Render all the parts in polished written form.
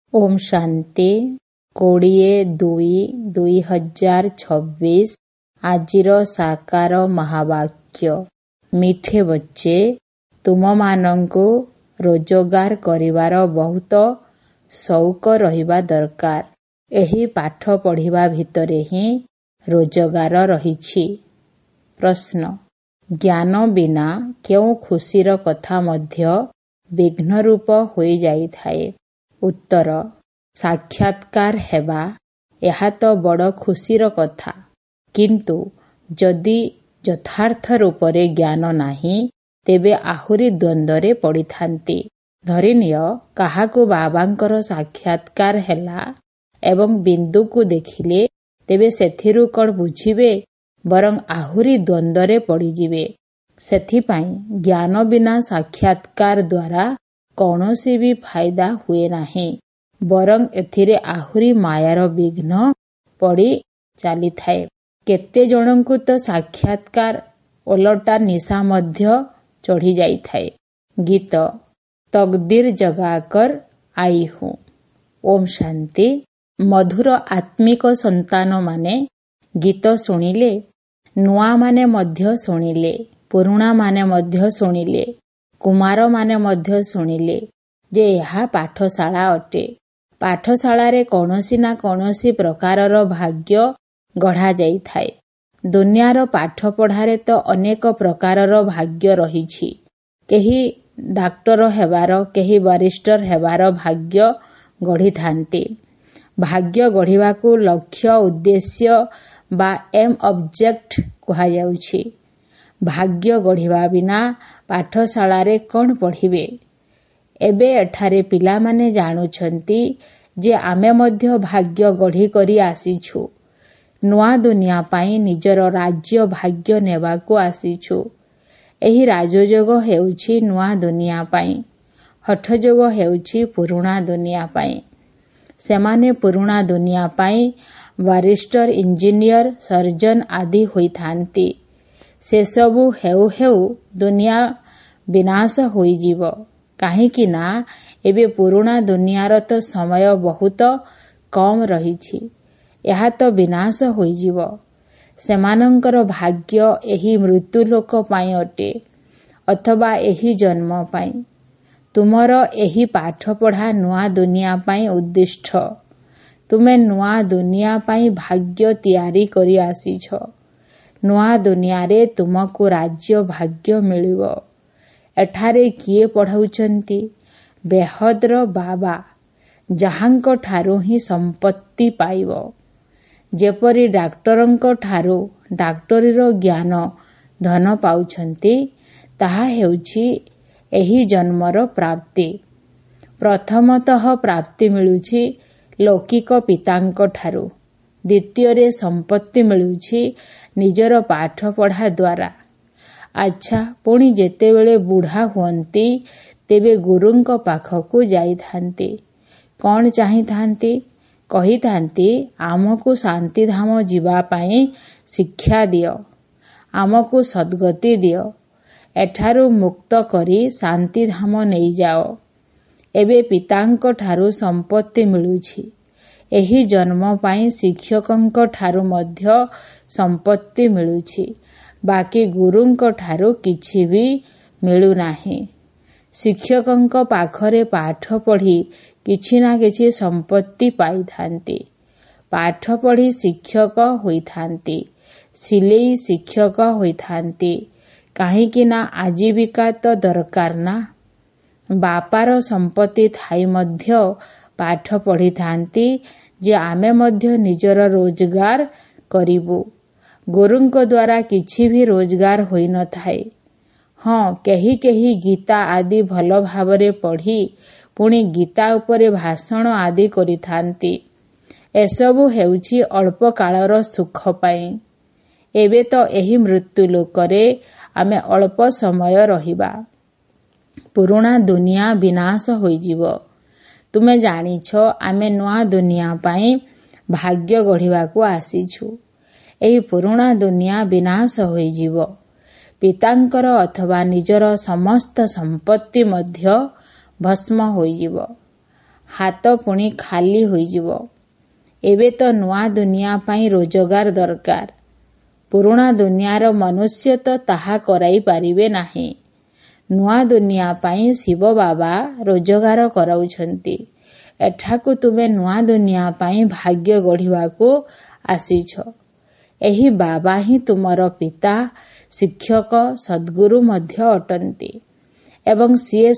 ओम शांति 20/2/2026 आजिर साकार महावाक्य मिठे बच्चे तुममानंकु रोजगार करिवार बहुत शौक रहिबा दरकार। एही पाठ पढ़िबा भितरे ही रोजगार रहिछि। प्रश्न ज्ञान बिना केउ खुशीर कथा मध्य विघ्न रूप होई जाइथाए। उत्तर साक्षात्कार हेबा एहा तो बड़ खुशीर कथा, किंतु जदि यथार्थ रूपरे ज्ञान नाही तेबे आहुरी द्वंद्वरे पड़िथांती। धरिनिय काहाकु बाबांकर साक्षात्कार हेला एवं बिंदु को देखिले तेबे सेथिरु कण बुझिबे बरं आहुरी द्वंद्वरे पड़िजिबे। सेथिपाई ज्ञान बिना साक्षात्कार द्वारा कौनसी भी फायदा हुए नहीं, बरं एथिरे आहुरी मायार विघ्न पड़ी चली थाए। केते जनंकु तो साक्षात्कार ओलटा निशा मध्य चढ़ी जाई थाए। गीत तकदीर जगाकर आई हूँ। ओम शांति। मधुर आत्मिक संतान माने गीत सुनिले, नुआ माने मध्य सुनिले, पुरुणा माने मध्य सुनिले, कुमार माने मध्य सुनिले जे यहा पाठशाला अटे। पाठशालारे कौनसी ना कौनसी प्रकारर भाग्य गढ़ा जाई थाए। दुनियार पाठ पढ़ारे तो अनेक प्रकारर भाग्य रहिछि। केही डाक्टर हेबार, केही बारिस्टर हेबार भाग्य गढ़ी थांती। भाग्य गढ़िबाकू लक्ष्य उद्देश्य बा एम ऑब्जेक्ट कहा जाउछि। भाग्य गढ़िबा बिना पाठशालारे कौन पढ़िबे। एबे एठारे पिलामाने जानुछंती जे आमे मध्य भाग्य गढ़ी करी आसीछु। नुआ दुनिया पाई निजर राज्य भाग्य नेबाकू आसीछु। एही राजयोग हेउछि नुआ दुनिया पाई, हठयोग हेउछि पुरुणा दुनिया पाई। सेमाने पुरुणा दुनिया पाई बारिस्टर, इंजीनियर, सर्जन आदि होइथांती। से सबु हेउ हेउ दुनिया विनाश होइजिव। काहेकि ना एबे पुरुणा दुनियार तो समय बहुत कम रहिछि। एहा तो विनाश होइजिव। सेमानंकर भाग्य एही मृत्यु लोक पाई अटे अथवा एही जन्म पाई। तुमर एही पाठ पढ़ा नुआ दुनिया पाई उद्दिष्ट। तुमे नुआ दुनिया पाई भाग्य तैयारी करी आसीछ। नुआ दुनिया रे तुमको राज्य भाग्य मिलिव। एठारे किए पढ़ाउचंती? बेहद्र बाबा, जहांक ठारू ही संपत्ति पाइब। जेपरी डाक्टरंक ठारू डाक्टरीर ज्ञान धन पाउछंती, ताहा हेउछि एही जन्मर प्राप्ति। प्रथमतः प्राप्ति मिलुछि लौकिक पितांक ठारू। द्वितीय संपत्ति मिलुछि निजर पाठ पढ़ा द्वारा। अच्छा, पुणी जेतेबेले बुढ़ा हुअंती तेबे गुरुंक पाखकू जाइथांती। कौन चाहिथांती? कहिथांती आमकू शांतिधाम जीवा पाई शिक्षा दियो, आमकू सद्गति दियो, एठारू मुक्त करी शांतिधाम नहीं जाओ। एबे पितांक ठारू संपत्ति मिलुछि। एही जन्म पाई शिक्षकंक ठारू मध्य संपत्ति मिलुछि। बाकी गुरुंक ठारू किछि भी मिलु नाही। शिक्षकंक पाखरे पाठ पढ़ी किछि ना किछि संपत्ति पाइथांती। पाठ पढ़ी शिक्षक होइथांती, सिलेई शिक्षक होइथांती। काहेकि ना आजीविका तो दरकार ना। बापार संपत्ति थाई मध्य पाठ पढ़िथांती जे आमे मध्य निजर रोजगार करिबु। गुरुंक द्वारा किछि भी रोजगार होई न थाए। हाँ, केही केही गीता आदि भल भावरे पढ़ी पुणी गीता उपरे भाषण आदि करिथांती। एसबु हेउछि अल्प कालर सुख पाई। एबे तो एही मृत्यु लोकरे आमे अल्प समय रहिबा। पुरुणा दुनिया विनाश होइजिव। तुमे जानिछ आमे नुआ दुनिया पाई भाग्य गढ़िबाकू आसीछु। एही पुरुणा दुनिया विनाश होइजिव। पितांकर अथवा निजर समस्त संपत्ति मध्य भस्म होइजिव। ହାତ ପୁଣି ଖାଲି ହୋଇଯିବ। ଏବେ ତ ନୂଆ ଦୁନିଆ ପାଇଁ ରୋଜଗାର ଦରକାର। ପୁରୁଣା ଦୁନିଆର ମନୁଷ୍ୟ ତ ତାହା କରାଇ ପାରିବେ ନାହିଁ। ନୂଆ ଦୁନିଆ ପାଇଁ ଶିବ ବାବା ରୋଜଗାର କରାଉଛନ୍ତି। ଏଠାକୁ ତୁମେ ନୂଆ ଦୁନିଆ ପାଇଁ ଭାଗ୍ୟ ଗଢ଼ିବାକୁ ଆସିଛ। ଏହି ବାବା ହିଁ ତୁମର ପିତା, ଶିକ୍ଷକ, ସଦ୍ଗୁରୁ ମଧ୍ୟ ଅଟନ୍ତି ଏବଂ ସିଏ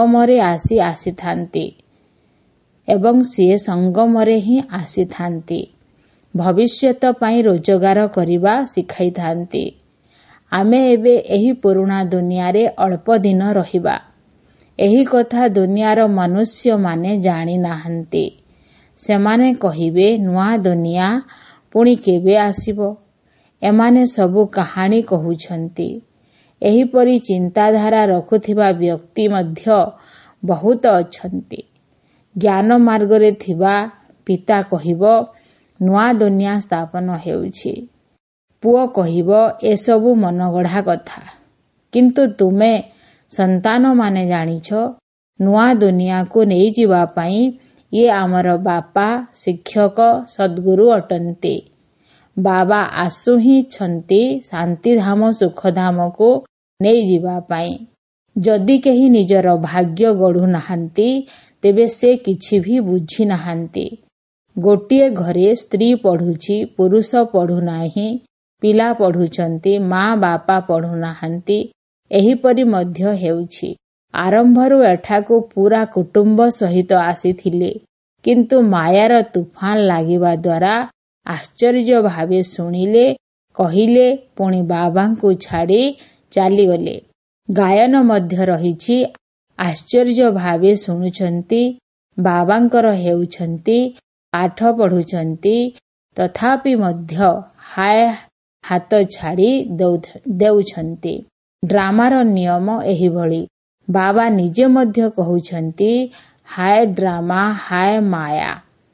ସଙ୍ଗମରେ ହିଁ ଆସିଥାନ୍ତି। ଭବିଷ୍ୟତ ପାଇଁ ରୋଜଗାର କରିବା ଶିଖାଇଥାନ୍ତି। ଆମେ ଏବେ ଏହି ପୁରୁଣା ଦୁନିଆରେ ଅଳ୍ପ ଦିନ ରହିବା। ଏହି କଥା ଦୁନିଆର ମନୁଷ୍ୟମାନେ ଜାଣିନାହାନ୍ତି। ସେମାନେ କହିବେ ନୂଆ ଦୁନିଆ ପୁଣି କେବେ ଆସିବ? ଏମାନେ ସବୁ କାହାଣୀ କହୁଛନ୍ତି। ଏହିପରି ଚିନ୍ତାଧାରା ରଖୁଥିବା ବ୍ୟକ୍ତି ମଧ୍ୟ ବହୁତ ଅଛନ୍ତି। ଜ୍ଞାନ ମାର୍ଗରେ ଥିବା ପିତା କହିବ ନୂଆ ଦୁନିଆ ସ୍ଥାପନ ହେଉଛି। ପୁଅ କହିବ ଏସବୁ ମନଗଢ଼ା କଥା। କିନ୍ତୁ ତୁମେ ସନ୍ତାନମାନେ ଜାଣିଛ ନୂଆ ଦୁନିଆକୁ ନେଇଯିବା ପାଇଁ ଇଏ ଆମର ବାପା, ଶିକ୍ଷକ, ସଦ୍ଗୁରୁ ଅଟନ୍ତି। ବାବା ଆସୁ ହିଁ ଛନ୍ତି ଶାନ୍ତିଧାମ ସୁଖଧାମକୁ ନେଇଯିବା ପାଇଁ। ଯଦି କେହି ନିଜର ଭାଗ୍ୟ ଗଢ଼ୁନାହାନ୍ତି ତେବେ ସେ କିଛି ବି ବୁଝିନାହାନ୍ତି। ଗୋଟିଏ ଘରେ ସ୍ତ୍ରୀ ପଢ଼ୁଛି, ପୁରୁଷ ପଢ଼ୁନାହିଁ, ପିଲା ପଢ଼ୁଛନ୍ତି, ମା ବାପା ପଢ଼ୁନାହାନ୍ତି। ଏହିପରି ମଧ୍ୟ ହେଉଛି। ଆରମ୍ଭରୁ ଏଠାକୁ ପୂରା କୁଟୁମ୍ବ ସହିତ ଆସିଥିଲେ, କିନ୍ତୁ ମାୟାର ତୁଫାନ ଲାଗିବା ଦ୍ୱାରା ଆଶ୍ଚର୍ଯ୍ୟ ଭାବେ ଶୁଣିଲେ, କହିଲେ, ପୁଣି ବାବାଙ୍କୁ ଛାଡ଼ି ଚାଲିଗଲେ। ଗାୟନ ମଧ୍ୟ ରହିଛି। ଆଶ୍ଚର୍ଯ୍ୟ ଭାବେ ଶୁଣୁଛନ୍ତି, ବାବାଙ୍କର ହେଉଛନ୍ତି, ପାଠ ପଢ଼ୁଛନ୍ତି, ତଥାପି ମଧ୍ୟ ହାତ ଛାଡ଼ି ଦେଉଛନ୍ତି। ଡ୍ରାମାର ନିୟମ ଏହିଭଳି। ବାବା ନିଜେ ମଧ୍ୟ କହୁଛନ୍ତି ହାୟ ଡ୍ରାମା, ହାୟ ମାୟା।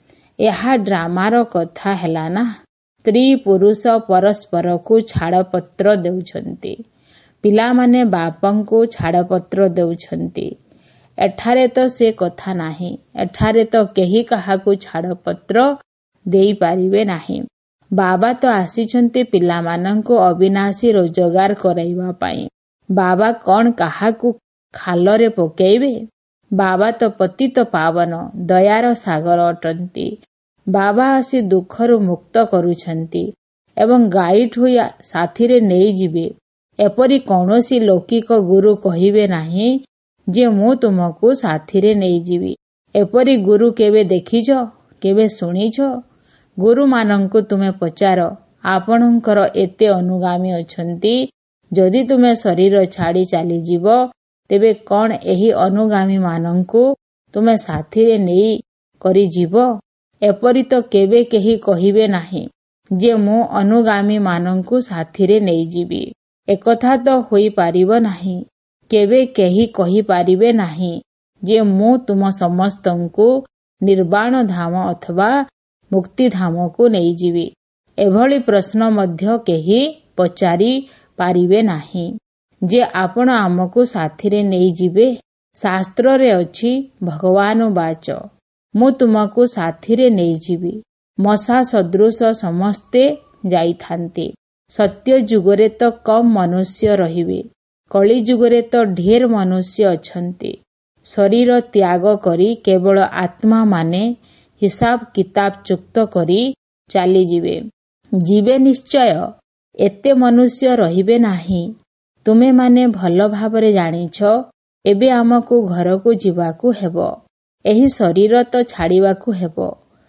ଏହା ଡ୍ରାମାର କଥା ହେଲା ନା। ସ୍ତ୍ରୀ ପୁରୁଷ ପରସ୍ପରକୁ ଛାଡ଼ପତ୍ର ଦେଉଛନ୍ତି। ପିଲାମାନେ ବାପାଙ୍କୁ ଛାଡ଼ପତ୍ର ଦେଉଛନ୍ତି। ଏଠାରେ ତ ସେ କଥା ନାହିଁ। ଏଠାରେ ତ କେହି କାହାକୁ ଛାଡ଼ପତ୍ର ଦେଇପାରିବେ ନାହିଁ। ବାବା ତ ଆସିଛନ୍ତି ପିଲାମାନଙ୍କୁ ଅବିନାଶୀ ରୋଜଗାର କରାଇବା ପାଇଁ। ବାବା କ'ଣ କାହାକୁ ଖାଲରେ ପକାଇବେ? ବାବା ତ ପତିତ ପାବନ, ଦୟାର ସାଗର ଅଟନ୍ତି। ବାବା ଆସି ଦୁଃଖରୁ ମୁକ୍ତ କରୁଛନ୍ତି ଏବଂ ଗାଇଡ୍ ହୋଇ ସାଥିରେ ନେଇଯିବେ। ଏପରି କୌଣସି ଲୌକିକ ଗୁରୁ କହିବେ ନାହିଁ ଯେ ମୁଁ ତୁମକୁ ସାଥିରେ ନେଇଯିବି। ଏପରି ଗୁରୁ କେବେ ଦେଖିଛ? କେବେ ଶୁଣିଛ? ଗୁରୁମାନଙ୍କୁ ତୁମେ ପଚାର, ଆପଣଙ୍କର ଏତେ ଅନୁଗାମୀ ଅଛନ୍ତି, ଯଦି ତୁମେ ଶରୀର ଛାଡ଼ି ଚାଲିଯିବ ତେବେ କ'ଣ ଏହି ଅନୁଗାମୀମାନଙ୍କୁ ତୁମେ ସାଥିରେ ନେଇ କରିଯିବ? ଏପରି ତ କେବେ କେହି କହିବେ ନାହିଁ ଯେ ମୁଁ ଅନୁଗାମୀମାନଙ୍କୁ ସାଥିରେ ନେଇଯିବି। ଏକଥା ତ ହୋଇପାରିବ ନାହିଁ। କେବେ କେହି କହିପାରିବେ ନାହିଁ ଯେ ମୁଁ ତୁମ ସମସ୍ତଙ୍କୁ ନିର୍ବାଣ ଧାମ ଅଥବା ମୁକ୍ତିଧାମକୁ ନେଇଯିବି। ଏଭଳି ପ୍ରଶ୍ନ ମଧ୍ୟ କେହି ପଚାରି ପାରିବେ ନାହିଁ ଯେ ଆପଣ ଆମକୁ ସାଥିରେ ନେଇଯିବେ। ଶାସ୍ତ୍ରରେ ଅଛି ଭଗବାନ ବାଚ, ମୁଁ ତୁମକୁ ସାଥିରେ ନେଇଯିବି। ମଶା ସଦୃଶ ସମସ୍ତେ ଯାଇଥାନ୍ତି। ସତ୍ୟ ଯୁଗରେ ତ କମ୍ ମନୁଷ୍ୟ ରହିବେ। କଳି ଯୁଗରେ ତ ଢେର ମନୁଷ୍ୟ ଅଛନ୍ତି। ଶରୀର ତ୍ୟାଗ କରି କେବଳ ଆତ୍ମାମାନେ ହିସାବ କିତାବ ଚୁକ୍ତ କରି ଚାଲିଯିବେ। ଯିବେ ନିଶ୍ଚୟ। ଏତେ ମନୁଷ୍ୟ ରହିବେ ନାହିଁ। ତୁମେମାନେ ଭଲ ଭାବରେ ଜାଣିଛ ଏବେ ଆମକୁ ଘରକୁ ଯିବାକୁ ହେବ। ଏହି ଶରୀର ତ ଛାଡ଼ିବାକୁ ହେବ।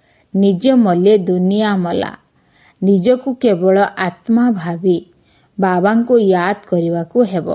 ନିଜେ ମଲେ ଦୁନିଆ ମଲା। ନିଜକୁ କେବଳ ଆତ୍ମା ଭାବି ବାବାଙ୍କୁ ୟାଦ କରିବାକୁ ହେବ।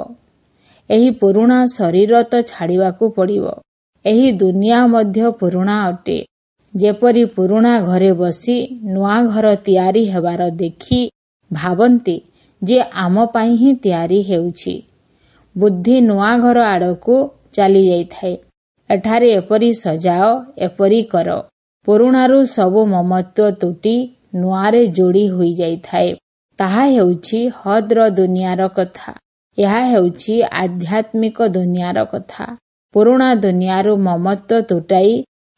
ଏହି ପୁରୁଣା ଶରୀର ତ ଛାଡ଼ିବାକୁ ପଡ଼ିବ। ଏହି ଦୁନିଆ ମଧ୍ୟ ପୁରୁଣା ଅଟେ। ଯେପରି ପୁରୁଣା ଘରେ ବସି ନୂଆ ଘର ତିଆରି ହେବାର ଦେଖି ଭାବନ୍ତି ଯେ ଆମ ପାଇଁ ହିଁ ତିଆରି ହେଉଛି। ବୁଦ୍ଧି ନୂଆ ଘର ଆଡ଼କୁ ଚାଲିଯାଇଥାଏ। ଏଠାରେ ଏପରି ସଜାଅ, ଏପରି କର। ପୁରୁଣାରୁ ସବୁ ମମତ୍ୱ ତୁଟି ନୂଆରେ ଯୋଡ଼ି ହୋଇଯାଇଥାଏ। ତାହା ହେଉଛି ହଦ୍ର ଦୁନିଆର କଥା। ଏହା ହେଉଛି ଆଧ୍ୟାତ୍ମିକ ଦୁନିଆର କଥା। ପୁରୁଣା ଦୁନିଆରୁ ମମତ୍ୱ ତୁଟାଇ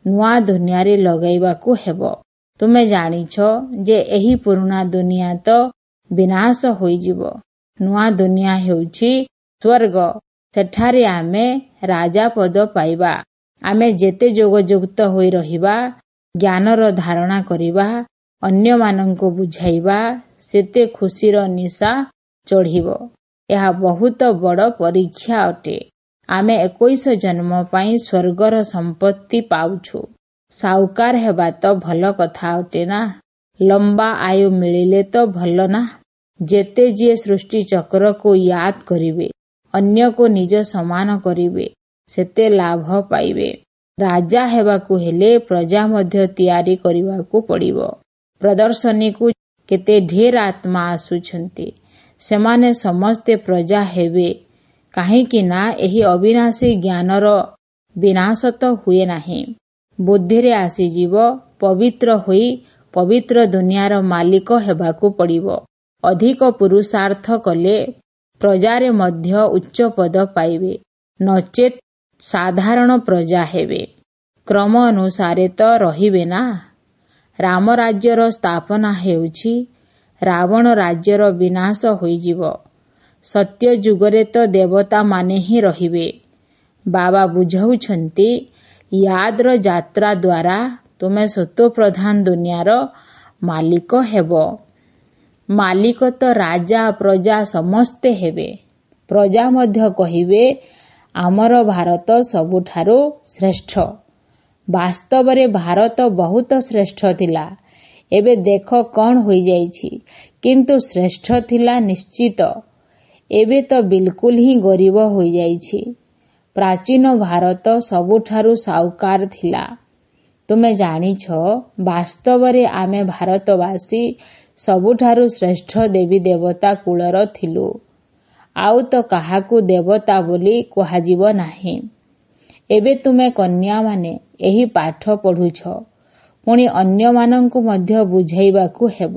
ନୂଆ ଦୁନିଆରେ ଲଗାଇବାକୁ ହେବ। ତୁମେ ଜାଣିଛ ଯେ ଏହି ପୁରୁଣା ଦୁନିଆ ତ ବିନାଶ ହୋଇଯିବ। ନୂଆ ଦୁନିଆ ହେଉଛି ସ୍ୱର୍ଗ। ସେଠାରେ ଆମେ ରାଜାପଦ ପାଇବା। ଆମେ ଯେତେ ଯୋଗଯୁକ୍ତ ହୋଇ ରହିବା, ଜ୍ଞାନର ଧାରଣା କରିବା, ଅନ୍ୟମାନଙ୍କୁ ବୁଝାଇବା, ସେତେ ଖୁସିର ନିଶା ଚଢ଼ିବ। ଏହା ବହୁତ ବଡ଼ ପରୀକ୍ଷା ଅଟେ। ଆମେ 21 ଜନ୍ମ ପାଇଁ ସ୍ୱର୍ଗର ସମ୍ପତ୍ତି ପାଉଛୁ। ସାଉକାର ହେବା ତ ଭଲ କଥା ଅଟେ ନା? ଲମ୍ବା ଆୟୁ ମିଳିଲେ ତ ଭଲ ନା? ଯେତେ ଯିଏ ସୃଷ୍ଟି ଚକ୍ରକୁ ୟାଦ କରିବେ, ଅନ୍ୟକୁ ନିଜ ସମାନ କରିବେ, ସେତେ ଲାଭ ପାଇବେ। ରାଜା ହେବାକୁ ହେଲେ ପ୍ରଜା ମଧ୍ୟ ତିଆରି କରିବାକୁ ପଡ଼ିବ। ପ୍ରଦର୍ଶନୀକୁ କେତେ ଢେର ଆତ୍ମା ଆସୁଛନ୍ତି। ସେମାନେ ସମସ୍ତେ ପ୍ରଜା ହେବେ। କାହିଁକି ନା ଏହି ଅବିନାଶୀ ଜ୍ଞାନର ବିନାଶ ତ ହୁଏ ନାହିଁ। ବୁଦ୍ଧିରେ ଆସିଯିବ। ପବିତ୍ର ହୋଇ ପବିତ୍ର ଦୁନିଆର ମାଲିକ ହେବାକୁ ପଡ଼ିବ। ଅଧିକ ପୁରୁଷାର୍ଥ କଲେ ପ୍ରଜାରେ ମଧ୍ୟ ଉଚ୍ଚ ପଦ ପାଇବେ, ନଚେତ୍ ସାଧାରଣ ପ୍ରଜା ହେବେ। କ୍ରମ ଅନୁସାରେ ତ ରହିବେ ନା। ରାମ ରାଜ୍ୟର ସ୍ଥାପନା ହେଉଛି, ରାବଣ ରାଜ୍ୟର ବିନାଶ ହୋଇଯିବ। ସତ୍ୟ ଯୁଗରେ ତ ଦେବତାମାନେ ହିଁ ରହିବେ। ବାବା ବୁଝାଉଛନ୍ତି, ୟାଦର ଯାତ୍ରା ଦ୍ୱାରା ତୁମେ ସତ୍ତ୍ୱପ୍ରଧାନ ଦୁନିଆର ମାଲିକ ହେବ। ମାଲିକ ତ ରାଜା ପ୍ରଜା ସମସ୍ତେ ହେବେ। ପ୍ରଜା ମଧ୍ୟ କହିବେ, ଆମର ଭାରତ ସବୁଠାରୁ ଶ୍ରେଷ୍ଠ। ବାସ୍ତବରେ ଭାରତ ବହୁତ ଶ୍ରେଷ୍ଠ ଥିଲା। ଏବେ ଦେଖ କ'ଣ ହୋଇଯାଇଛି। କିନ୍ତୁ ଶ୍ରେଷ୍ଠ ଥିଲା ନିଶ୍ଚିତ। ଏବେ ତ ବିଲକୁଲ ହିଁ ଗରିବ ହୋଇଯାଇଛି। ପ୍ରାଚୀନ ଭାରତ ସବୁଠାରୁ ସାଉକାର ଥିଲା। ତୁମେ ଜାଣିଛ, ବାସ୍ତବରେ ଆମେ ଭାରତବାସୀ ସବୁଠାରୁ ଶ୍ରେଷ୍ଠ ଦେବୀ ଦେବତା କୁଳର ଥିଲୁ। ଆଉ ତ କାହାକୁ ଦେବତା ବୋଲି କୁହାଯିବ ନାହିଁ। ଏବେ ତୁମେ କନ୍ୟାମାନେ ଏହି ପାଠ ପଢ଼ୁଛ। ପୁଣି ଅନ୍ୟମାନଙ୍କୁ ମଧ୍ୟ ବୁଝାଇବାକୁ ହେବ।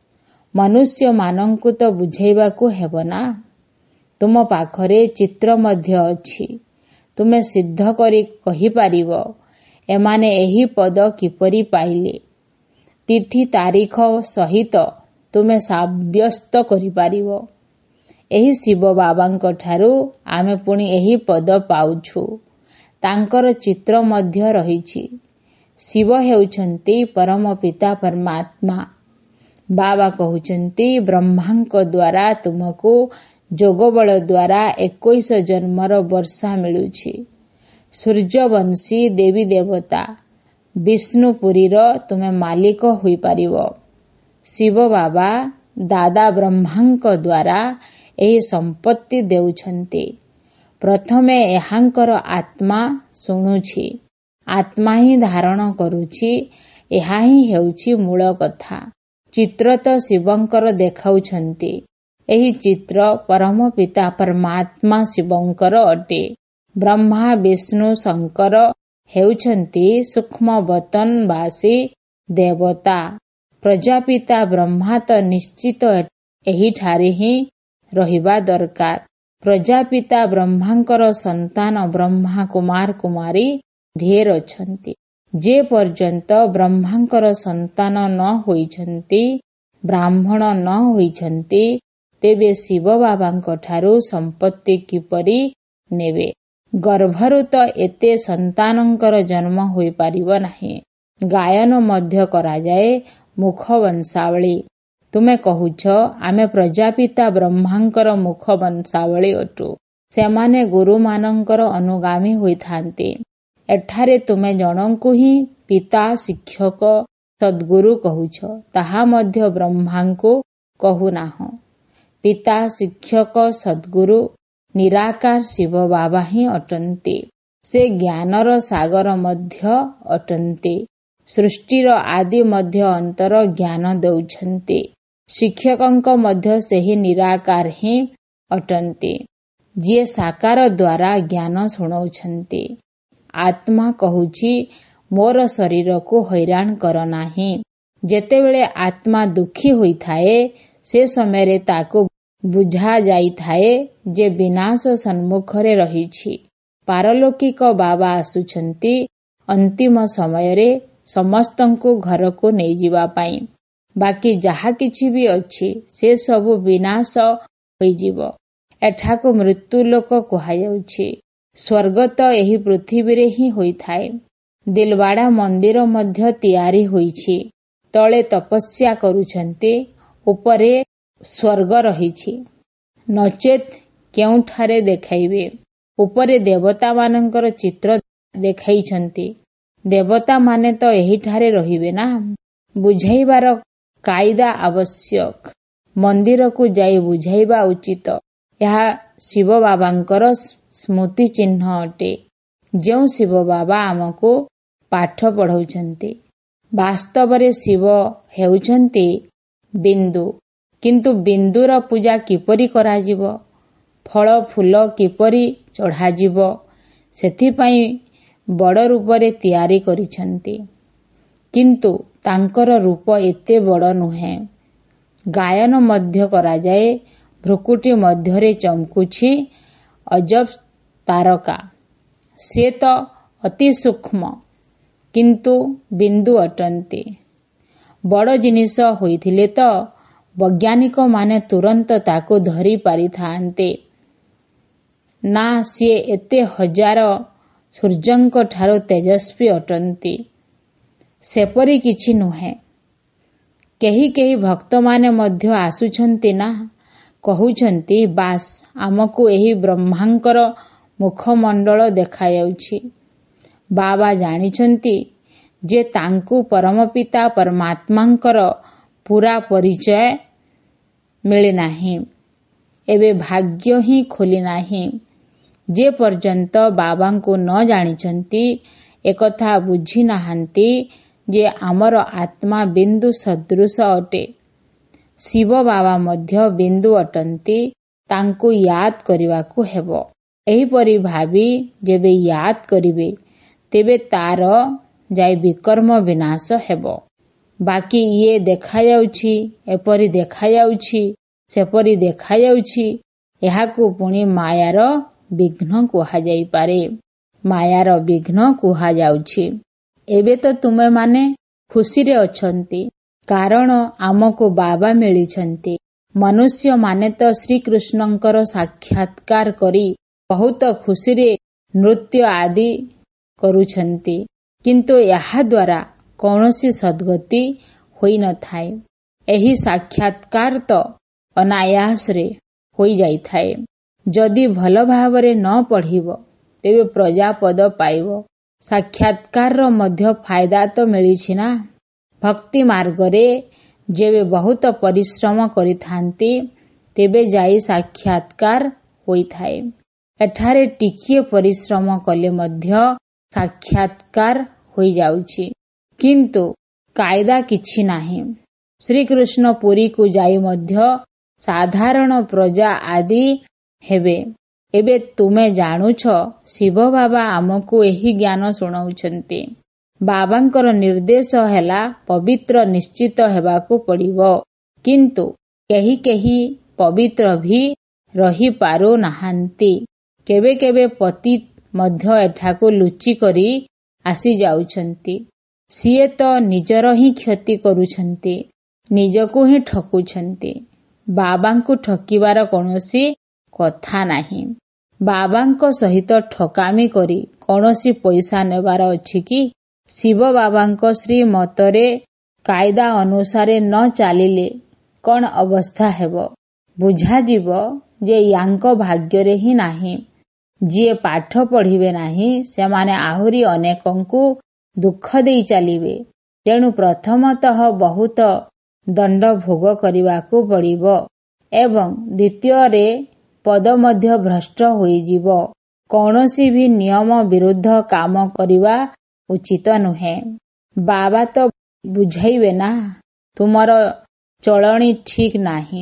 ମନୁଷ୍ୟମାନଙ୍କୁ ତ ବୁଝାଇବାକୁ ହେବ ନା। ତୁମ ପାଖରେ ଚିତ୍ର ମଧ୍ୟ ଅଛି। ତୁମେ ସିଦ୍ଧ କରି କହିପାରିବ, ଏମାନେ ଏହି ପଦ କିପରି ପାଇଲେ। ତିଥି ତାରିଖ ସହିତ ତୁମେ ସାବ୍ୟସ୍ତ କରିପାରିବ। ଏହି ଶିବ ବାବାଙ୍କଠାରୁ ଆମେ ପୁଣି ଏହି ପଦ ପାଉଛୁ। ତାଙ୍କର ଚିତ୍ର ମଧ୍ୟ ରହିଛି। ଶିବ ହେଉଛନ୍ତି ପରମ ପିତା ପରମାତ୍ମା। ବାବା କହୁଛନ୍ତି, ବ୍ରହ୍ମାଙ୍କ ଦ୍ୱାରା ତୁମକୁ ଯୋଗବଳ ଦ୍ୱାରା 21 ଜନ୍ମର ବର୍ଷା ମିଳୁଛି। ସୂର୍ଯ୍ୟବଂଶୀ ଦେବୀ ଦେବତା ବିଷ୍ଣୁପୁରୀର ତୁମେ ମାଲିକ ହୋଇପାରିବ। ଶିବ ବାବା ଦାଦା ବ୍ରହ୍ମାଙ୍କ ଦ୍ୱାରା ଏହି ସମ୍ପତ୍ତି ଦେଉଛନ୍ତି। ପ୍ରଥମେ ଏହାଙ୍କର ଆତ୍ମା ଶୁଣୁଛି। ଆତ୍ମା ହିଁ ଧାରଣ କରୁଛି। ଏହା ହିଁ ହେଉଛି ମୂଳ କଥା। ଚିତ୍ର ତ ଶିବଙ୍କର ଦେଖାଉଛନ୍ତି। ଏହି ଚିତ୍ର ପରମ ପିତା ପରମାତ୍ମା ଶିବଙ୍କର ଅଟେ। ବ୍ରହ୍ମା ବିଷ୍ଣୁ ଶଙ୍କର ହେଉଛନ୍ତି ସୂକ୍ଷ୍ମବତନବାସୀ ଦେବତା। ପ୍ରଜାପିତା ବ୍ରହ୍ମା ତ ନିଶ୍ଚିତ ଏହିଠାରେ ହିଁ ରହିବା ଦରକାର। ପ୍ରଜାପିତା ବ୍ରହ୍ମାଙ୍କର ସନ୍ତାନ ବ୍ରହ୍ମା କୁମାର କୁମାରୀ ଢେର ଅଛନ୍ତି। ଯେ ପର୍ଯ୍ୟନ୍ତ ବ୍ରହ୍ମାଙ୍କର ସନ୍ତାନ ନ ହୋଇଛନ୍ତି, ବ୍ରାହ୍ମଣ ନ ହୋଇଛନ୍ତି, ତେବେ ଶିବ ବାବାଙ୍କଠାରୁ ସମ୍ପତ୍ତି କିପରି ନେବେ? ଗର୍ଭରୁ ତ ଏତେ ସନ୍ତାନଙ୍କର ଜନ୍ମ ହୋଇପାରିବ ନାହିଁ। ଗାୟନ ମଧ୍ୟ କରାଯାଏ ମୁଖ ବଂଶାବଳୀ। ତୁମେ କହୁଛ, ଆମେ ପ୍ରଜାପିତା ବ୍ରହ୍ମାଙ୍କର ମୁଖ ବଂଶାବଳୀ ଅଟୁ। ସେମାନେ ଗୁରୁମାନଙ୍କର ଅନୁଗାମୀ ହୋଇଥାନ୍ତି। ଏଠାରେ ତୁମେ ଜଣଙ୍କୁ ହିଁ ପିତା, ଶିକ୍ଷକ, ସଦ୍ଗୁରୁ କହୁଛ। ତାହା ମଧ୍ୟ ବ୍ରହ୍ମାଙ୍କୁ କହୁନାହଁ। ପିତା, ଶିକ୍ଷକ, ସଦ୍ଗୁରୁ ନିରାକାର ଶିବ ବାବା ହିଁ ଅଟନ୍ତି। ସେ ଜ୍ଞାନର ସାଗର ମଧ୍ୟ ଅଟନ୍ତି। ସୃଷ୍ଟିର ଆଦି ମଧ୍ୟ ଅନ୍ତର ଜ୍ଞାନ ଦେଉଛନ୍ତି। ଶିକ୍ଷକଙ୍କ ମଧ୍ୟ ସେହି ନିରାକାର ହିଁ ଅଟନ୍ତି, ଯିଏ ସାକାର ଦ୍ୱାରା ଜ୍ଞାନ ଶୁଣାଉଛନ୍ତି। ଆତ୍ମା କହୁଛି, ମୋର ଶରୀରକୁ ହଇରାଣ କର ନାହିଁ। ଯେତେବେଳେ ଆତ୍ମା ଦୁଃଖୀ ହୋଇଥାଏ, ସେ ସମୟରେ ତାକୁ ବୁଝାଯାଇଥାଏ ଯେ ବିନାଶ ସମ୍ମୁଖରେ ରହିଛି। ପାରଲୌକିକ ବାବା ଆସୁଛନ୍ତି। ଅନ୍ତିମ ସମୟରେ ସମସ୍ତଙ୍କୁ ଘରକୁ ନେଇଯିବା ପାଇଁ। ବାକି ଯାହା କିଛି ବି ଅଛି ସେ ସବୁ ବିନାଶ ହୋଇଯିବ। ଏଠାକୁ ମୃତ୍ୟୁଲୋକ କୁହାଯାଉଛି। ସ୍ୱର୍ଗ ତ ଏହି ପୃଥିବୀରେ ହିଁ ହୋଇଥାଏ। ଦିଲବାଡ଼ା ମନ୍ଦିର ମଧ୍ୟ ତିଆରି ହୋଇଛି। ତଳେ ତପସ୍ୟା କରୁଛନ୍ତି, ଉପରେ ସ୍ୱର୍ଗ ରହିଛି। ନଚେତ୍ କେଉଁଠାରେ ଦେଖାଇବେ? ଉପରେ ଦେବତାମାନଙ୍କର ଚିତ୍ର ଦେଖାଇଛନ୍ତି। ଦେବତାମାନେ ତ ଏହିଠାରେ ରହିବେ ନା। ବୁଝାଇବାର କାଇଦା ଆବଶ୍ୟକ। ମନ୍ଦିରକୁ ଯାଇ ବୁଝାଇବା ଉଚିତ। ଏହା ଶିବ ବାବାଙ୍କର ସ୍ମୃତି ଚିହ୍ନ ଅଟେ। ଯେଉଁ ଶିବ ବାବା ଆମକୁ ପାଠ ପଢ଼ାଉଛନ୍ତି। ବାସ୍ତବରେ ଶିବ ହେଉଛନ୍ତି ବିନ୍ଦୁ। କିନ୍ତୁ ବିନ୍ଦୁର ପୂଜା କିପରି କରାଯିବ, ଫଳ ଫୁଲ କିପରି ଚଢ଼ାଯିବ, ସେଥିପାଇଁ ବଡ଼ ରୂପରେ ତିଆରି କରିଛନ୍ତି। କିନ୍ତୁ ତାଙ୍କର ରୂପ ଏତେ ବଡ଼ ନୁହେଁ। ଗାୟନ ମଧ୍ୟ କରାଯାଏ। ଭ୍ରୁକୁଟି ମଧ୍ୟରେ ଚମକୁଛି ଅଜବ ତାରକା। ସେ ତ ଅତି ସୂକ୍ଷ୍ମ, କିନ୍ତୁ ବିନ୍ଦୁ ଅଟନ୍ତି। ବଡ଼ ଜିନିଷ ହୋଇଥିଲେ ତ ବୈଜ୍ଞାନିକମାନେ ତୁରନ୍ତ ତାକୁ ଧରି ପାରିଥାନ୍ତେ। ନା, ସିଏ ଏତେ ହଜାର ସୂର୍ଯ୍ୟଙ୍କ ଠାରୁ ତେଜସ୍ୱୀ ଅଟନ୍ତି। ସେପରି କିଛି ନୁହେଁ। କେହି କେହି ଭକ୍ତମାନେ ମଧ୍ୟ ଆସୁଛନ୍ତି ନା, କହୁଛନ୍ତି, ବାସ୍ ଆମକୁ ଏହି ବ୍ରହ୍ମାଙ୍କର ମୁଖମଣ୍ଡଳ ଦେଖାଯାଉଛି। ବାବା ଜାଣିଛନ୍ତି ଯେ ତାଙ୍କୁ ପରମପିତା ପରମାତ୍ମାଙ୍କର ପୂରା ପରିଚୟ ମିଳିନାହିଁ। ଏବେ ଭାଗ୍ୟ ହିଁ ଖୋଲିନାହିଁ। ଯେ ପର୍ଯ୍ୟନ୍ତ ବାବାଙ୍କୁ ନ ଜାଣିଛନ୍ତି, ଏକଥା ବୁଝି ନାହାନ୍ତି ଯେ ଆମର ଆତ୍ମା ବିନ୍ଦୁ ସଦୃଶ ଅଟେ। ଶିବ ବାବା ମଧ୍ୟ ବିନ୍ଦୁ ଅଟନ୍ତି। ତାଙ୍କୁ ୟାଦ କରିବାକୁ ହେବ। ଏହିପରି ଭାବି ଯେବେ ୟାଦ କରିବେ, ତେବେ ତାର ଯାଇ ବିକର୍ମ ବିନାଶ ହେବ। ବାକି ଇଏ ଦେଖାଯାଉଛି, ଏପରି ଦେଖାଯାଉଛି, ସେପରି ଦେଖାଯାଉଛି, ଏହାକୁ ପୁଣି ମାୟାର ବିଘ୍ନ କୁହାଯାଇପାରେ। ମାୟାର ବିଘ୍ନ କୁହାଯାଉଛି। ଏବେ ତ ତୁମେମାନେ ଖୁସିରେ ଅଛନ୍ତି, କାରଣ ଆମକୁ ବାବା ମିଳିଛନ୍ତି। ମନୁଷ୍ୟମାନେ ତ ଶ୍ରୀକୃଷ୍ଣଙ୍କର ସାକ୍ଷାତକାର କରି ବହୁତ ଖୁସିରେ ନୃତ୍ୟ ଆଦି କରୁଛନ୍ତି। କିନ୍ତୁ ଏହାଦ୍ୱାରା କୌଣସି ସଦ୍ଗତି ହୋଇନଥାଏ। ଏହି ସାକ୍ଷାତକାର ତ ଅନାୟାସରେ ହୋଇଯାଇଥାଏ। ଯଦି ଭଲ ଭାବରେ ନ ପଢ଼ିବ, ତେବେ ପ୍ରଜାପଦ ପାଇବ। ସାକ୍ଷାତକାରର ମଧ୍ୟ ଫାଇଦା ତ ମିଳିଛି ନା। ଭକ୍ତି ମାର୍ଗରେ ଯେବେ ବହୁତ ପରିଶ୍ରମ କରିଥାନ୍ତି, ତେବେ ଯାଇ ସାକ୍ଷାତକାର ହୋଇଥାଏ। ଏଠାରେ ଟିକିଏ ପରିଶ୍ରମ କଲେ ମଧ୍ୟ ସାକ୍ଷାତକାର ହୋଇଯାଉଛି। କିନ୍ତୁ କାଇଦା କିଛି ନାହିଁ। ଶ୍ରୀକୃଷ୍ଣ ପୁରୀକୁ ଯାଇ ମଧ୍ୟ ସାଧାରଣ ପ୍ରଜା ଆଦି ହେବେ। ଏବେ ତୁମେ ଜାଣୁଛ, ଶିବ ବାବା ଆମକୁ ଏହି ଜ୍ଞାନ ଶୁଣାଉଛନ୍ତି। ବାବାଙ୍କର ନିର୍ଦ୍ଦେଶ ହେଲା ପବିତ୍ର ନିଶ୍ଚିତ ହେବାକୁ ପଡ଼ିବ। କିନ୍ତୁ କେହି କେହି ପବିତ୍ର ବି ରହିପାରୁନାହାନ୍ତି। କେବେ କେବେ ପତିତ ମଧ୍ୟ ଏଠାକୁ ଲୁଚି କରି ଆସିଯାଉଛନ୍ତି। ସିଏ ତ ନିଜର ହିଁ କ୍ଷତି କରୁଛନ୍ତି, ନିଜକୁ ହିଁ ଠକୁଛନ୍ତି। ବାବାଙ୍କୁ ଠକିବାର କୌଣସି କଥା ନାହିଁ। ବାବାଙ୍କ ସହିତ ଠକାମି କରି କୌଣସି ପଇସା ନେବାର ଅଛି କି? ଶିବ ବାବାଙ୍କ ଶ୍ରୀମତରେ କାଇଦା ଅନୁସାରେ ନ ଚାଲିଲେ କ'ଣ ଅବସ୍ଥା ହେବ? ବୁଝାଯିବ ଯେ ୟାଙ୍କ ଭାଗ୍ୟରେ ହିଁ ନାହିଁ। ଯିଏ ପାଠ ପଢ଼ିବେ ନାହିଁ, ସେମାନେ ଆହୁରି ଅନେକଙ୍କୁ ଦୁଃଖ ଦେଇ ଚାଲିବେ। ତେଣୁ ପ୍ରଥମତଃ ବହୁତ ଦଣ୍ଡ ଭୋଗ କରିବାକୁ ପଡ଼ିବ ଏବଂ ଦ୍ୱିତୀୟରେ ପଦ ମଧ୍ୟ ଭ୍ରଷ୍ଟ ହୋଇଯିବ। କୌଣସି ବି ନିୟମ ବିରୁଦ୍ଧ କାମ କରିବା ଉଚିତ ନୁହେଁ। ବାବା ତ ବୁଝାଇବେ ନା, ତୁମର ଚଳଣି ଠିକ୍ ନାହିଁ।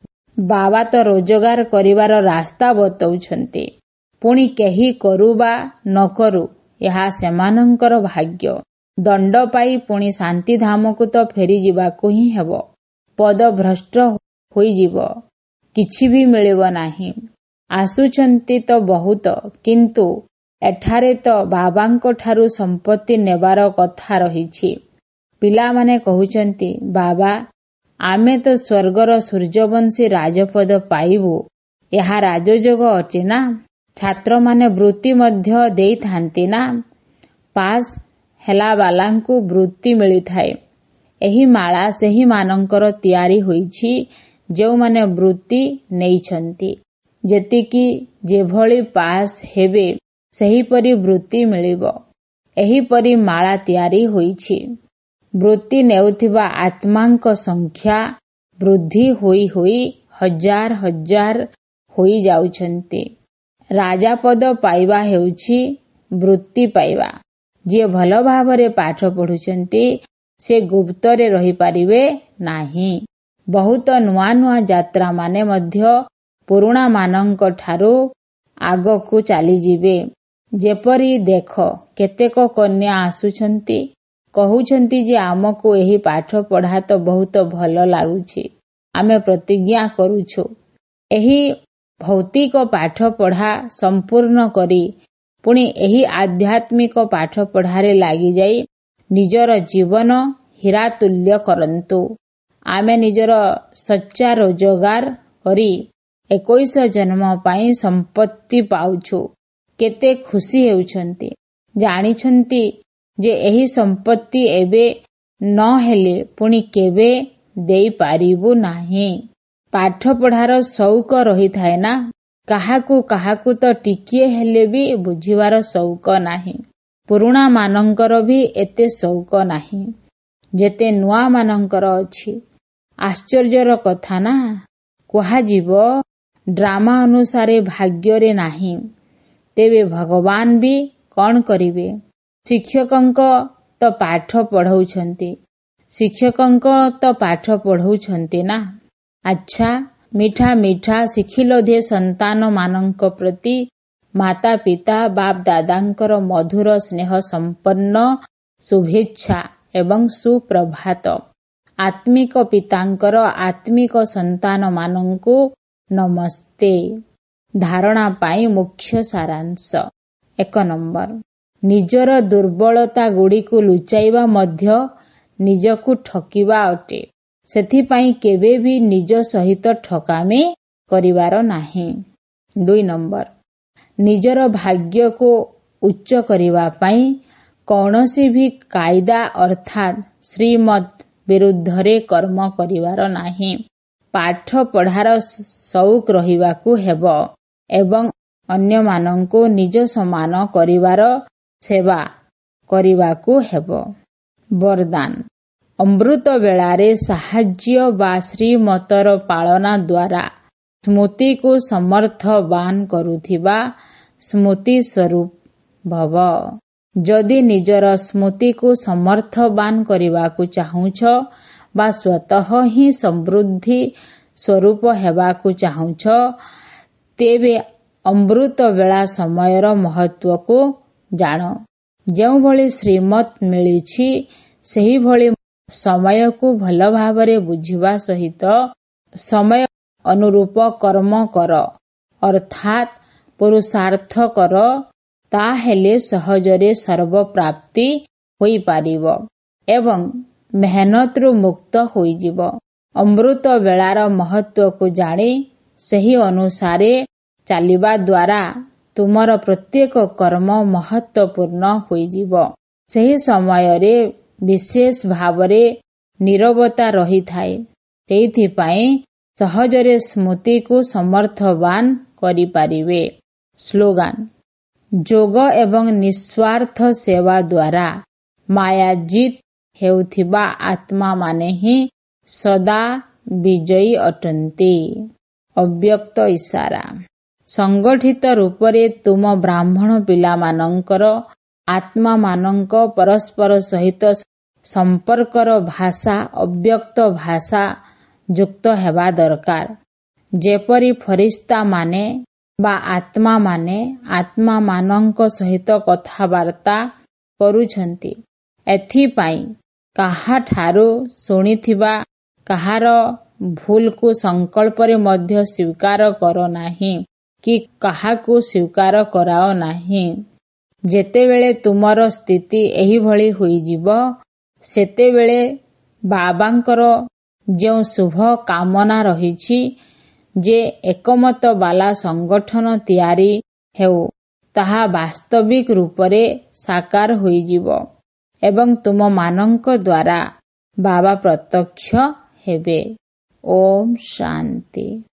ବାବା ତ ରୋଜଗାର କରିବାର ରାସ୍ତା ବତାଉଛନ୍ତି। ପୁଣି କେହି କରୁ ବା ନ କରୁ, ଏହା ସେମାନଙ୍କର ଭାଗ୍ୟ। ଦଣ୍ଡ ପାଇ ପୁଣି ଶାନ୍ତିଧାମକୁ ତ ଫେରିଯିବାକୁ ହିଁ ହେବ। ପଦ ଭ୍ରଷ୍ଟ ହୋଇଯିବ, କିଛି ବି ମିଳିବ ନାହିଁ। ଆସୁଛନ୍ତି ତ ବହୁତ, କିନ୍ତୁ ଏଠାରେ ତ ବାବାଙ୍କଠାରୁ ସମ୍ପତ୍ତି ନେବାର କଥା ରହିଛି। ପିଲାମାନେ କହୁଛନ୍ତି, ବାବା, ଆମେ ତ ସ୍ୱର୍ଗର ସୂର୍ଯ୍ୟବଂଶୀ ରାଜପଦ ପାଇବୁ, ଏହା ରାଜଯୋଗ ଅଟେ ନା? ଛାତ୍ରମାନେ ବୃତ୍ତି ମଧ୍ୟ ଦେଇଥାନ୍ତି ନା? ପାସ୍ ହେଲାବାଲାଙ୍କୁ ବୃତ୍ତି ମିଳିଥାଏ। ଏହି ମାଳା ସେହିମାନଙ୍କର ତିଆରି ହୋଇଛି ଯେଉଁମାନେ ବୃତ୍ତି ନେଇଛନ୍ତି। ଯେତିକି ଯେଭଳି ପାସ୍ ହେବେ ସେହିପରି ବୃତ୍ତି ମିଳିବ। ଏହିପରି ମାଳା ତିଆରି ହୋଇଛି। ବୃତ୍ତି ନେଉଥିବା ଆତ୍ମାଙ୍କ ସଂଖ୍ୟା ବୃଦ୍ଧି ହୋଇ ହୋଇ ହଜାର ହଜାର ହୋଇଯାଉଛନ୍ତି। ରାଜାପଦ ପାଇବା ହେଉଛି ବୃତ୍ତି ପାଇବା। ଯିଏ ଭଲ ଭାବରେ ପାଠ ପଢୁଛନ୍ତି ସେ ଗୁପ୍ତରେ ରହିପାରିବେ ନାହିଁ। ବହୁତ ନୂଆ ନୂଆ ଯାତ୍ରାମାନେ ମଧ୍ୟ ପୁରୁଣାମାନଙ୍କ ଠାରୁ ଆଗକୁ ଚାଲିଯିବେ। ଯେପରି ଦେଖ, କେତେକ କନ୍ୟା ଆସୁଛନ୍ତି, କହୁଛନ୍ତି ଯେ ଆମକୁ ଏହି ପାଠ ପଢ଼ା ତ ବହୁତ ଭଲ ଲାଗୁଛି। ଆମେ ପ୍ରତିଜ୍ଞା କରୁଛୁ ଏହି ଭୌତିକ ପାଠ ପଢ଼ା ସମ୍ପୂର୍ଣ୍ଣ କରି ପୁଣି ଏହି ଆଧ୍ୟାତ୍ମିକ ପାଠ ପଢ଼ାରେ ଲାଗିଯାଇ ନିଜର ଜୀବନ ହୀରାତୁଲ୍ୟ କରନ୍ତୁ। ଆମେ ନିଜର ସଚ୍ଚା ରୋଜଗାର କରି 21 ଜନ୍ମ ପାଇଁ ସମ୍ପତ୍ତି ପାଉଛୁ। କେତେ ଖୁସି ହେଉଛନ୍ତି। ଜାଣିଛନ୍ତି ଯେ ଏହି ସମ୍ପତ୍ତି ଏବେ ନ ହେଲେ ପୁଣି କେବେ ଦେଇପାରିବୁ ନାହିଁ। ପାଠ ପଢ଼ାର ସଉକ ରହିଥାଏ ନା? କାହାକୁ କାହାକୁ ତ ଟିକିଏ ହେଲେ ବି ବୁଝିବାର ସଉକ ନାହିଁ। ପୁରୁଣାମାନଙ୍କର ବି ଏତେ ସଉକ ନାହିଁ ଯେତେ ନୂଆମାନଙ୍କର ଅଛି। ଆଶ୍ଚର୍ଯ୍ୟର କଥା ନା? କୁହାଯିବ ଡ୍ରାମା ଅନୁସାରେ ଭାଗ୍ୟରେ ନାହିଁ। ତେବେ ଭଗବାନ ବି କ'ଣ କରିବେ? ଶିକ୍ଷକଙ୍କ ତ ପାଠ ପଢ଼ଉଛନ୍ତି। ଶିକ୍ଷକଙ୍କ ତ ପାଠ ପଢ଼ଉଛନ୍ତି ନା? ଆଚ୍ଛା, ମିଠା ମିଠା ଶିଖିଲୋଧେ ସନ୍ତାନମାନଙ୍କ ପ୍ରତି ମାତା ପିତା ବାପ ଦାଦାଙ୍କର ମଧୁର ସ୍ନେହ ସମ୍ପନ୍ନ ଶୁଭେଚ୍ଛା ଏବଂ ସୁପ୍ରଭାତ। ଆତ୍ମିକ ପିତାଙ୍କର ଆତ୍ମିକ ସନ୍ତାନମାନଙ୍କୁ ନମସ୍ତେ। ଧାରଣା ପାଇଁ ମୁଖ୍ୟ ସାରାଂଶ। 1 ନମ୍ବର, ନିଜର ଦୁର୍ବଳତାଗୁଡ଼ିକୁ ଲୁଚାଇବା ମଧ୍ୟ ନିଜକୁ ଠକିବା ଅଟେ। ସେଥିପାଇଁ କେବେ ବି ନିଜ ସହିତ ଠକାମି କରିବାର ନାହିଁ। 2 ନମ୍ବର, ନିଜର ଭାଗ୍ୟକୁ ଉଚ୍ଚ କରିବା ପାଇଁ କୌଣସି ବି କାଇଦା ଅର୍ଥାତ୍ ଶ୍ରୀମତ ବିରୁଦ୍ଧରେ କର୍ମ କରିବାର ନାହିଁ। ପାଠ ପଢ଼ାର ସଉକ ରହିବାକୁ ହେବ ଏବଂ ଅନ୍ୟମାନଙ୍କୁ ନିଜ ସମାନ କରିବାର ସେବା କରିବାକୁ ହେବ। ବରଦାନ। ଅମୃତ ବେଳାରେ ସାହାଯ୍ୟ ବା ଶ୍ରୀମତର ପାଳନା ଦ୍ୱାରା ସ୍ମୃତିକୁ ସମର୍ଥବାନ କରୁଥିବା ସ୍ମୃତି ସ୍ୱରୂପ ଭବ। ଯଦି ନିଜର ସ୍ମୃତିକୁ ସମର୍ଥବାନ କରିବାକୁ ଚାହୁଁଛ ବା ସ୍ୱତଃ ହିଁ ସମୃଦ୍ଧି ସ୍ୱରୂପ ହେବାକୁ ଚାହୁଁଛ, ତେବେ ଅମୃତ ବେଳା ସମୟର ମହତ୍ୱକୁ ଜାଣ। ଯେଉଁଭଳି ଶ୍ରୀମତ ମିଳିଛି ସେହିଭଳି ସମୟକୁ ଭଲ ଭାବରେ ବୁଝିବା ସହିତ ସମୟ ଅନୁରୂପ କର୍ମ କର ଅର୍ଥାତ୍ ପୁରୁଷାର୍ଥ କର। ତାହେଲେ ସହଜରେ ସର୍ବପ୍ରାପ୍ତି ହୋଇପାରିବ ଏବଂ ମେହନତରୁ ମୁକ୍ତ ହୋଇଯିବ। ଅମୃତ ବେଳାର ମହତ୍ୱକୁ ଜାଣି ସେହି ଅନୁସାରେ ଚାଲିବା ଦ୍ୱାରା ତୁମର ପ୍ରତ୍ୟେକ କର୍ମ ମହତ୍ୱପୂର୍ଣ୍ଣ ହୋଇଯିବ। ସେହି ସମୟରେ ବିଶେଷ ଭାବରେ ନୀରବତା ରହିଥାଏ। ସେଇଥିପାଇଁ ସହଜରେ ସ୍ମୃତିକୁ ସମର୍ଥବାନ କରିପାରିବେ। ସ୍ଲୋଗାନ। ଯୋଗ ଏବଂ ନିଃସ୍ୱାର୍ଥ ସେବା ଦ୍ୱାରା ମାୟାଜିତ ହେଉଥିବା ଆତ୍ମାମାନେ ହିଁ ସଦା ବିଜୟୀ ଅଟନ୍ତି। ଅବ୍ୟକ୍ତ ଇସାରା। ସଂଗଠିତ ରୂପରେ ତୁମ ବ୍ରାହ୍ମଣ ପିଲାମାନଙ୍କର ଆତ୍ମାମାନଙ୍କ ପରସ୍ପର ସହିତ ସମ୍ପର୍କର ଭାଷା ଅବ୍ୟକ୍ତ ଭାଷା ଯୁକ୍ତ ହେବା ଦରକାର। ଯେପରି ଫରିସ୍ତାମାନେ ବା ଆତ୍ମାମାନେ ଆତ୍ମାମାନଙ୍କ ସହିତ କଥାବାର୍ତ୍ତା କରୁଛନ୍ତି। ଏଥିପାଇଁ କାହାଠାରୁ ଶୁଣିଥିବା କାହାର ଭୁଲକୁ ସଂକଳ୍ପରେ ମଧ୍ୟ ସ୍ୱୀକାର କର ନାହିଁ କି କାହାକୁ ସ୍ୱୀକାର କରାଅ ନାହିଁ। ଯେତେବେଳେ ତୁମର ସ୍ଥିତି ଏହିଭଳି ହୋଇଯିବ, ସେତେବେଳେ ବାବାଙ୍କର ଯେଉଁ ଶୁଭ କାମନା ରହିଛି ଯେ ଏକମତ ବାଲା ସଂଗଠନ ତିଆରି ହେଉ, ତାହା ବାସ୍ତବିକ ରୂପରେ ସାକାର ହୋଇଯିବ ଏବଂ ତୁମମାନଙ୍କ ଦ୍ୱାରା ବାବା ପ୍ରତ୍ୟକ୍ଷ ହେବେ। ଓମ୍ ଶାନ୍ତି।